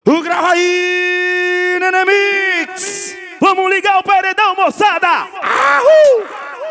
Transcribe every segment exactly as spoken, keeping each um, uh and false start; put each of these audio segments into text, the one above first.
O grava aí, Nenê Mix. Vamos ligar o paredão, moçada. Ahu!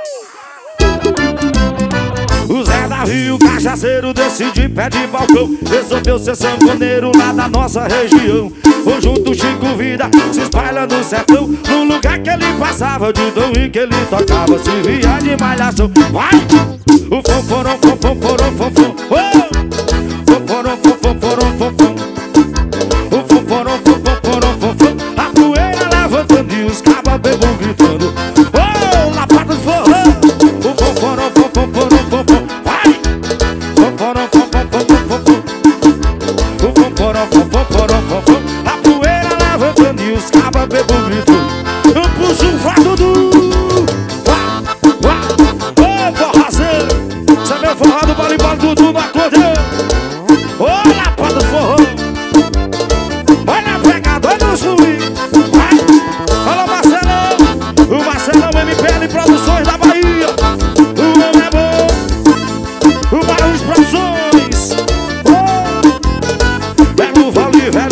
O Zé da Rio, cachaceiro desse de pé de balcão, resolveu ser sanfoneiro lá na nossa região. Conjunto Chico Vida se espalha no sertão, no lugar que ele passava, de dom e que ele tocava, se via de malhação. Vai! O fonforom, fonforom, fonforom, fonforom, fonforom, fonforom, o fonforom, fonforom, fonforom, a poeira levantando e os cabas bebam gritando. Oh, lapada do forró! O fonforom, fonforom, fonforom, vai! Fonforom, fonforom, fonforom, o fonforom, fonforom, fonforom, a poeira levantando e os cabas bebam gritando. Eu puxo o fato do forró do bolimbolo, Dudu no acordeão. Ô, lapada do forró, vai na pegada, vai no swing. Vai, fala Marcelão, o Marcelão M P L Produções da Bahia. O homem é bom, o Barulhos Produções. Oh, velho, vale, velho.